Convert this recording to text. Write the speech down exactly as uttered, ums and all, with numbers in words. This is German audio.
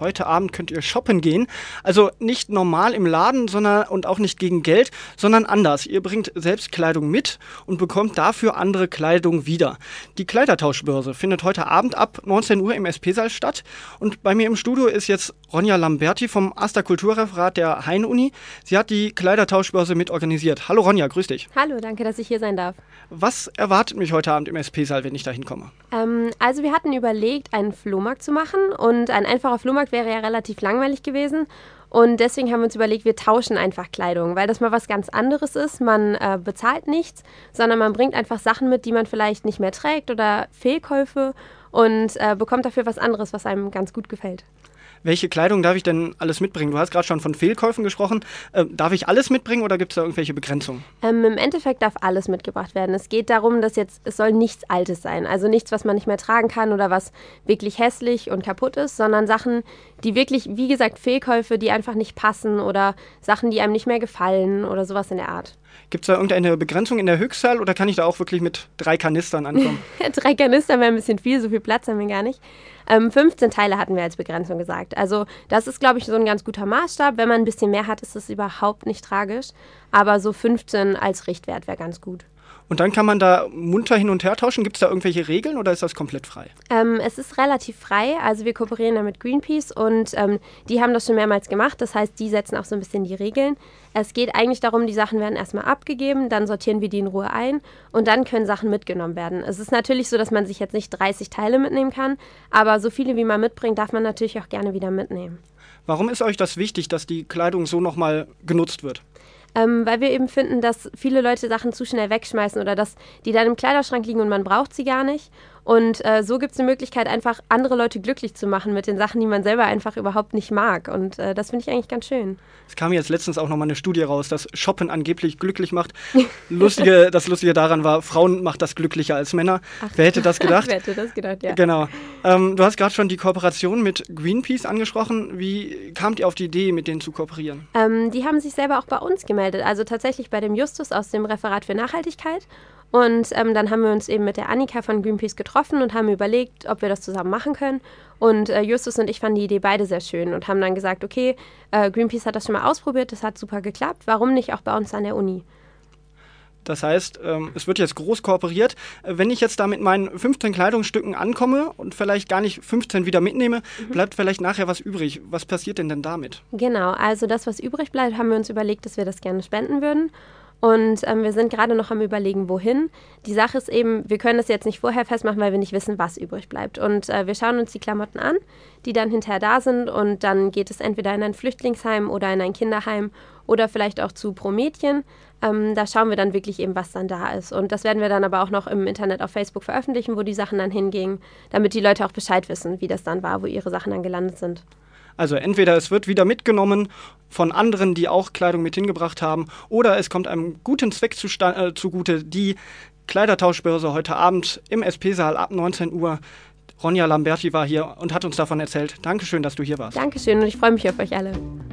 Heute Abend könnt ihr shoppen gehen. Also nicht normal im Laden, sondern und auch nicht gegen Geld, sondern anders. Ihr bringt selbst Kleidung mit und bekommt dafür andere Kleidung wieder. Die Kleidertauschbörse findet heute Abend ab neunzehn Uhr im S P-Saal statt. Und bei mir im Studio ist jetzt Ronja Lamberti vom AStA Kulturreferat der Hein-Uni. Sie hat die Kleidertauschbörse mit organisiert. Hallo Ronja, grüß dich. Hallo, danke, dass ich hier sein darf. Was erwartet mich heute Abend im S P-Saal, wenn ich da hinkomme? Ähm, also wir hatten überlegt, einen Flohmarkt zu machen und ein einfacher Flohmarkt wäre ja relativ langweilig gewesen. Und deswegen haben wir uns überlegt, wir tauschen einfach Kleidung, weil das mal was ganz anderes ist. Man äh, bezahlt nichts, sondern man bringt einfach Sachen mit, die man vielleicht nicht mehr trägt oder Fehlkäufe und äh, bekommt dafür was anderes, was einem ganz gut gefällt. Welche Kleidung darf ich denn alles mitbringen? Du hast gerade schon von Fehlkäufen gesprochen. Äh, darf ich alles mitbringen oder gibt es da irgendwelche Begrenzungen? Ähm, Im Endeffekt darf alles mitgebracht werden. Es geht darum, dass jetzt, es soll nichts Altes sein. Also nichts, was man nicht mehr tragen kann oder was wirklich hässlich und kaputt ist, sondern Sachen, die wirklich, wie gesagt, Fehlkäufe, die einfach nicht passen oder Sachen, die einem nicht mehr gefallen oder sowas in der Art. Gibt es da irgendeine Begrenzung in der Höchstzahl oder kann ich da auch wirklich mit drei Kanistern ankommen? Drei Kanistern wäre ein bisschen viel, so viel Platz haben wir gar nicht. Ähm, fünfzehn Teile hatten wir als Begrenzung gesagt. Also das ist, glaube ich, so ein ganz guter Maßstab. Wenn man ein bisschen mehr hat, ist das überhaupt nicht tragisch. Aber so fünfzehn als Richtwert wäre ganz gut. Und dann kann man da munter hin und her tauschen. Gibt es da irgendwelche Regeln oder ist das komplett frei? Ähm, es ist relativ frei. Also wir kooperieren da mit Greenpeace und ähm, die haben das schon mehrmals gemacht. Das heißt, die setzen auch so ein bisschen die Regeln. Es geht eigentlich darum, die Sachen werden erstmal abgegeben, dann sortieren wir die in Ruhe ein und dann können Sachen mitgenommen werden. Es ist natürlich so, dass man sich jetzt nicht dreißig Teile mitnehmen kann, aber so viele, wie man mitbringt, darf man natürlich auch gerne wieder mitnehmen. Warum ist euch das wichtig, dass die Kleidung so nochmal genutzt wird? Ähm, weil wir eben finden, dass viele Leute Sachen zu schnell wegschmeißen oder dass die dann im Kleiderschrank liegen und man braucht sie gar nicht. Und äh, so gibt es eine Möglichkeit, einfach andere Leute glücklich zu machen mit den Sachen, die man selber einfach überhaupt nicht mag. Und äh, das finde ich eigentlich ganz schön. Es kam jetzt letztens auch nochmal eine Studie raus, dass Shoppen angeblich glücklich macht. Lustige, das Lustige daran war, Frauen macht das glücklicher als Männer. Ach, wer hätte das gedacht? Wer hätte das gedacht, ja. Genau. Ähm, du hast gerade schon die Kooperation mit Greenpeace angesprochen. Wie kamt ihr auf die Idee, mit denen zu kooperieren? Ähm, die haben sich selber auch bei uns gemeldet. Also tatsächlich bei dem Justus aus dem Referat für Nachhaltigkeit. Und ähm, dann haben wir uns eben mit der Annika von Greenpeace getroffen und haben überlegt, ob wir das zusammen machen können. Und äh, Justus und ich fanden die Idee beide sehr schön und haben dann gesagt, okay, äh, Greenpeace hat das schon mal ausprobiert, das hat super geklappt, warum nicht auch bei uns an der Uni? Das heißt, ähm, es wird jetzt groß kooperiert. Wenn ich jetzt da mit meinen fünfzehn Kleidungsstücken ankomme und vielleicht gar nicht fünfzehn wieder mitnehme, mhm. bleibt vielleicht nachher was übrig. Was passiert denn denn damit? Genau, also das, was übrig bleibt, haben wir uns überlegt, dass wir das gerne spenden würden. Und ähm, wir sind gerade noch am Überlegen, wohin. Die Sache ist eben, wir können das jetzt nicht vorher festmachen, weil wir nicht wissen, was übrig bleibt. Und äh, wir schauen uns die Klamotten an, die dann hinterher da sind. Und dann geht es entweder in ein Flüchtlingsheim oder in ein Kinderheim oder vielleicht auch zu Promädchen. Ähm, da schauen wir dann wirklich eben, was dann da ist. Und das werden wir dann aber auch noch im Internet auf Facebook veröffentlichen, wo die Sachen dann hingingen, damit die Leute auch Bescheid wissen, wie das dann war, wo ihre Sachen dann gelandet sind. Also entweder es wird wieder mitgenommen von anderen, die auch Kleidung mit hingebracht haben, oder es kommt einem guten Zweck zusta- äh, zugute, die Kleidertauschbörse heute Abend im S P-Saal ab neunzehn Uhr. Ronja Lamberti war hier und hat uns davon erzählt. Dankeschön, dass du hier warst. Dankeschön und ich freue mich auf euch alle.